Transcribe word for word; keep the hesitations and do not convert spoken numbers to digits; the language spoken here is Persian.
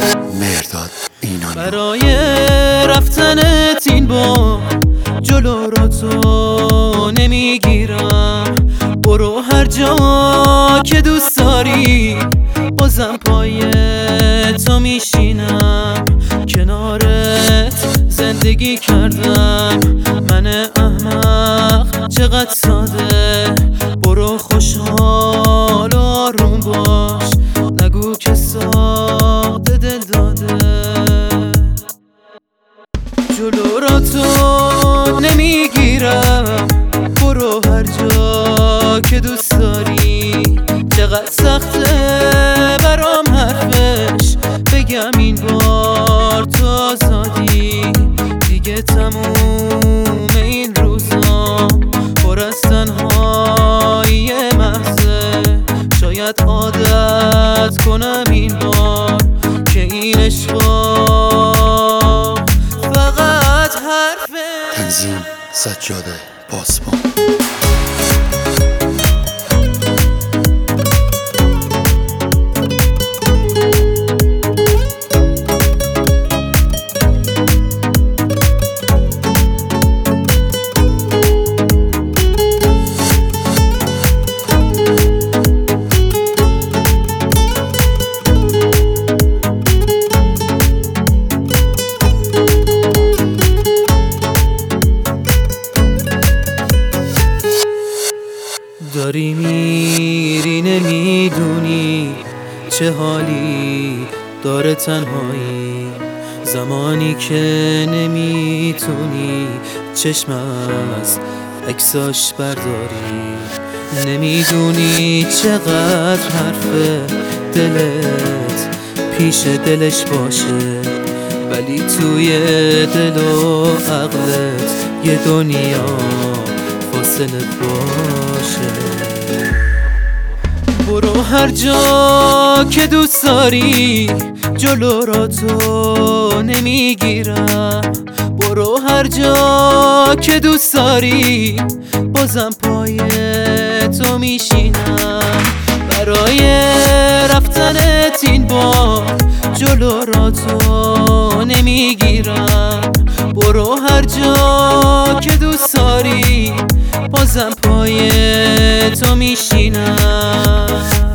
مهرداد اینان برای رفتنت این بار جلو را تو نمیگیرم. برو هر جا که دوست داری، بازم پای تو میشینم. کنارت زندگی کردم من احمق، چقدر ساده. برو خوشحال و آروم باش، نگو که ساخته دل داده. جلو را تو نمیگیرم، برو هر جا که دوست داری. چقدر سخته برام حرفش بگم، این بار تو آزادی. دیگه تموم این روزا پر از تنهایی محضه. شاید عادت کنم این بار که این عشقا فقط حرفه. تنظیم سجاده پاسبان. داری میری نمیدونی چه حالی داره تنهایی. زمانی که نمیتونی چشم از عکساش برداری. نمیدونی چقدر حرف دلت پیش دلش باشه، ولی توی دل و عقلت یه دنیا فاصله باشه. برو هر جا که دوست داری، جلو را تو نمیگیرم. برو هر جا که دوست داری، بازم پای تو میشینم. برای رفتنت این بار جلو را تو نمیگیرم. برو هر جا که دوست داری، بازم پای تو میشینم.